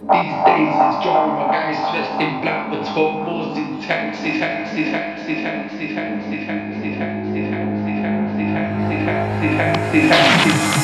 These days it's drama, guys dressed in black with 12 balls in taxi, taxi, taxi, taxi, taxi, taxi, taxi, taxi, taxi, taxi, taxi, taxi, taxi.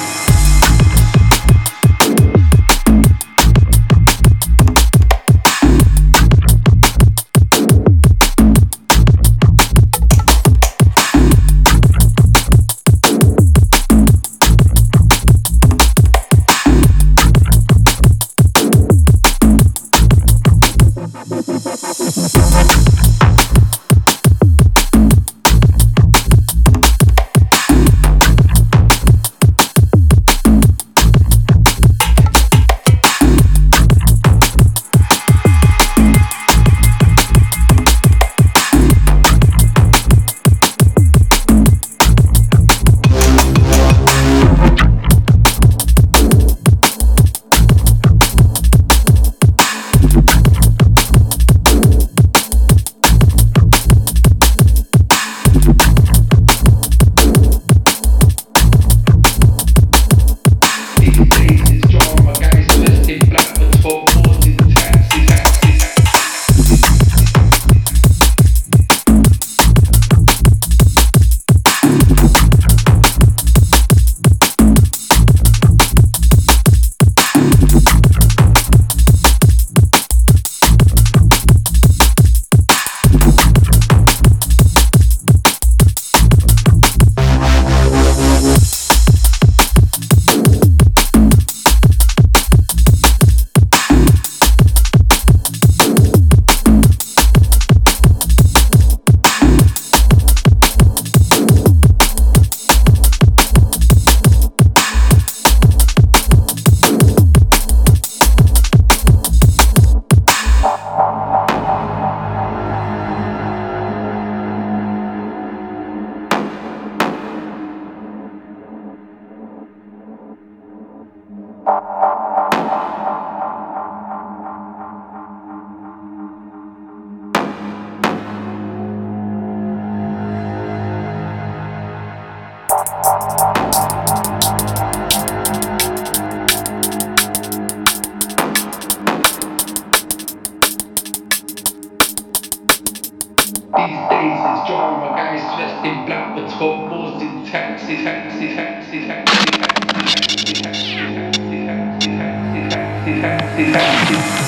These days it's drama, guys dressed in black with 12 balls in taxi, taxi, taxi, taxi, taxi, taxi, taxi, taxi, taxi, taxi, taxi, taxi, taxi.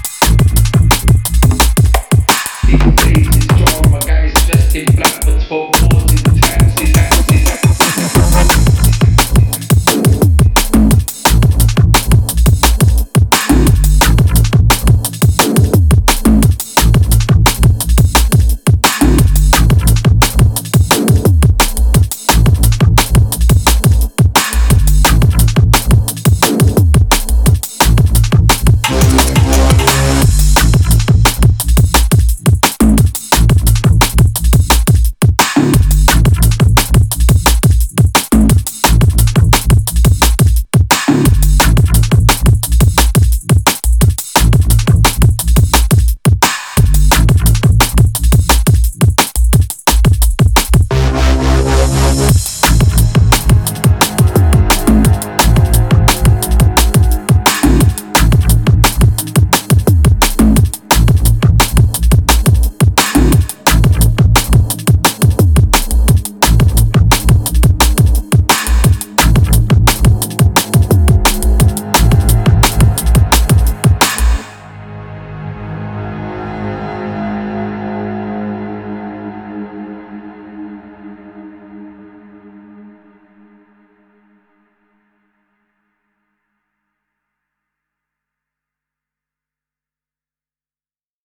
These days it's drama, guys dressed in black with 12